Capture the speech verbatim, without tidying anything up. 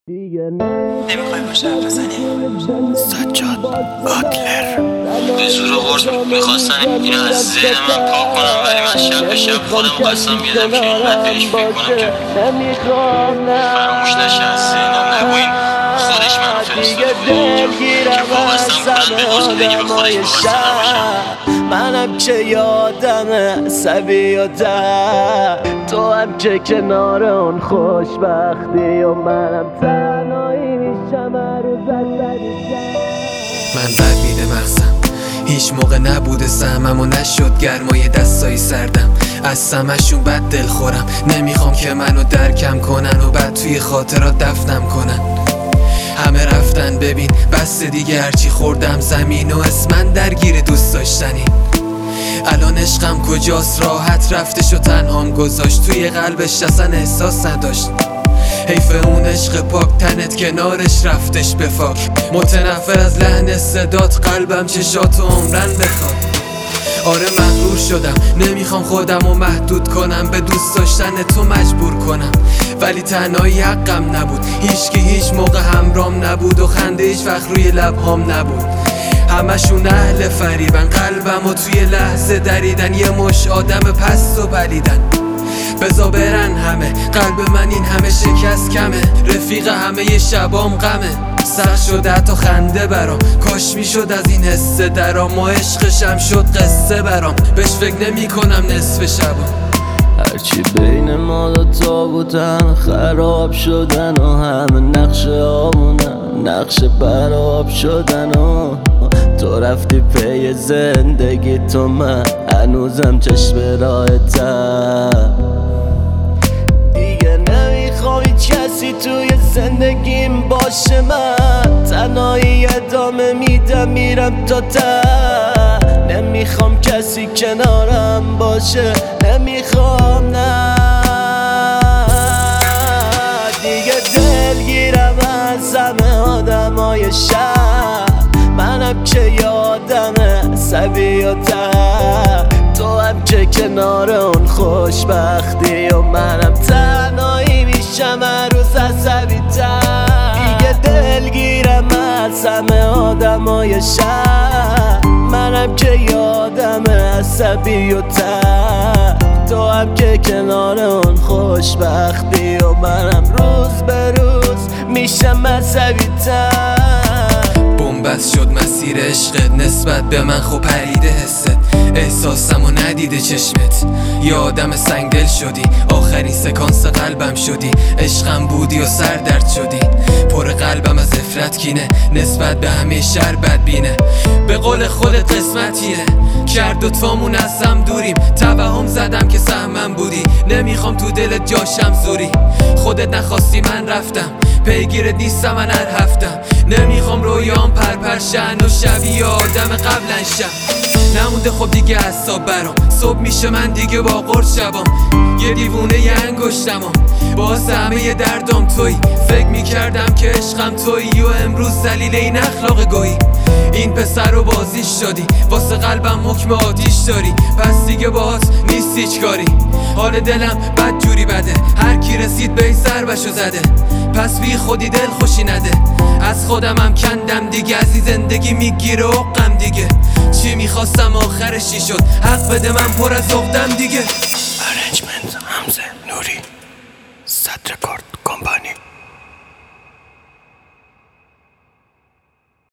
نمیخوای باش حرف بزنیم؟ سجاد آدلر به زور قرص میخواستن اینو از ذهن من پاک کنم، ولی من شب به شب خودم قسم میدم که اینقدر بهش فکر کنم که فراموش نشه از ذهنم. نگوین خودش منو فرستاده بود که وابستم کنم به بازدگی به خودش وابسته نباشم. منم که یادمه سبیاده، تو هم که کنار اون خوشبختی و منم تنهایی میشم هر روز از من بدبین مغزم هیچ موقع نبوده سهمم و نشد گرمای دستای سردم. از سمشون بد دل خورم، نمیخوام که منو درکم کنن و بعد توی خاطرات دفنم کنن. همه رفتن ببین بس دیگه، هرچی خوردم زمین و اسمن درگیر دوست داشتنی. الان عشقم کجاست؟ راحت رفتش و تنهام گذاشت، توی قلبش اصلا احساس نداشت. حیف اون عشق پاک تنت کنارش رفتش به فاک. متنفر از لحن صدات قلبم چشاتو عمرن بخواد. آره مغرور شدم، نمیخوام خودم رو محدود کنم، به دوست داشتن تو مجبور کنم. ولی تنهایی حقم نبود، هیچکی هیچ موقع همرام نبود و خنده هیچ وقت روی لبهام نبود. همشون اهل فریبن، قلبم و توی لحظه دریدن، یه مش آدم پست و پلیدن. بزا برن همه، قلب من این همه شکست کمه، رفیق همه ی شبام غمه. سخت شده حتی خنده برام، کاش میشد از این حسه درام و عشقشم شد قصه برام. بهش فکر نمی کنم نصف شبام. هرچی بین ما دوتا بودن خراب شدن و همه نقشه آمونن نقشه براب شدن و تو رفتی پی زندگی تو، من هنوزم چشم راهتم. دیگه نمیخوام هیچ کسی توی زندگیم باشه، من تنهایی ادامه میدم میرم تا ته. نمیخوام کسی کنارم باشه، نمیخوام نه دیگه دلگیرم از همه آدمای شهر. منم که یادمه سبیاده، تو هم که کنار اون خوشبختی و منم تنهایی میشم هر روز عصبی‌تر. دیگه دلگیرم از همه آدمای شهر. منم که یادمه عصبیاده، تو هم که کنار اون خوشبختی و منم روز به روز میشم عصبی‌تر. بس شد مسیر عشقت، نسبت به من خوب پریده حست. احساسمو ندیده چشمت، یه آدم سنگدل شدی، آخرین سکانس قلبم شدی. عشقم بودی و سر درد شدی، پر قلبم از افرت کینه، نسبت به همه شر بدبینه. به قول خودت قسمتیه کرد دوتامون از هم دوریم، توهم زدم که سهمم بودی، نمیخوام تو دلت جاشم زوری. خودت نخواستی من رفتم، پیگیرت نیستم من هر هفتم. نمیخوام رویام پرپرشن و شبیه آدم قبلن شم. نمونده خب دیگه حساب برام، صبح میشه من دیگه با قرص شبام. یه دیوونه یه انگشتمم، باز همه دردام توی. فکر میکردم که عشقم توی و امروز ذلیل این اخلاق گویی. این پسر رو بازیش شدی، واسه قلبم حکم آتیش داری، پس دیگه باهات نیست هیچ کاری. حال دلم بد جوری بده، هر کی رسید به ضربشو زده، پس بی خودی دل خوشی نده. از خودمم کندم دیگه، از این زندگی میگیره عقم دیگه. چی میخواستم آخرش چی شد، حق بده من پر از عقدم دیگه. ارنجمنت حمزه نوری، صدر کار.